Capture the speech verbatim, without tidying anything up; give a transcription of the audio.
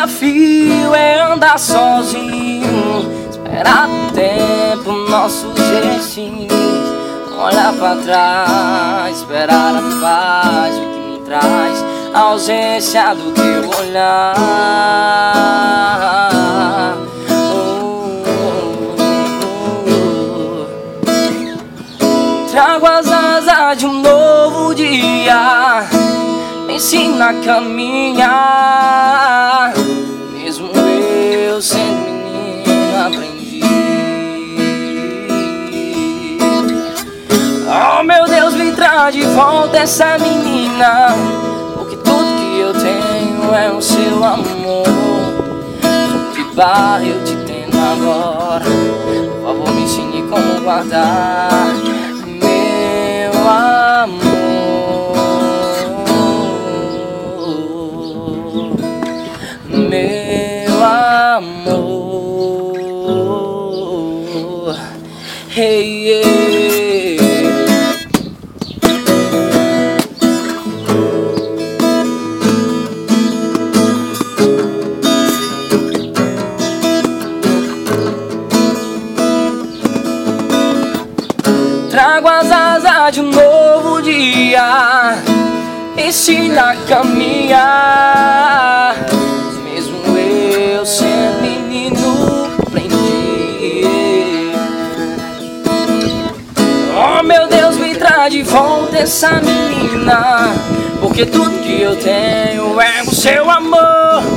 desafio é andar sozinho, esperar o tempo, nossos destinos, olhar pra trás, esperar a paz, o que me traz a ausência do teu olhar. Trago as asas de um novo dia, me ensina a caminhar. Mesmo eu sendo menino aprendi. Oh meu Deus, me traz de volta essa menina, porque tudo que eu tenho é o seu amor. Que barra eu te tenho agora, por favor me ensine como guardar amor, meu amor, hey, yeah. Trago as asas de um novo dia, ensina a caminhar. Mesmo eu sendo menino aprendi. Oh meu Deus, me traz de volta essa menina, porque tudo que eu tenho é o seu amor.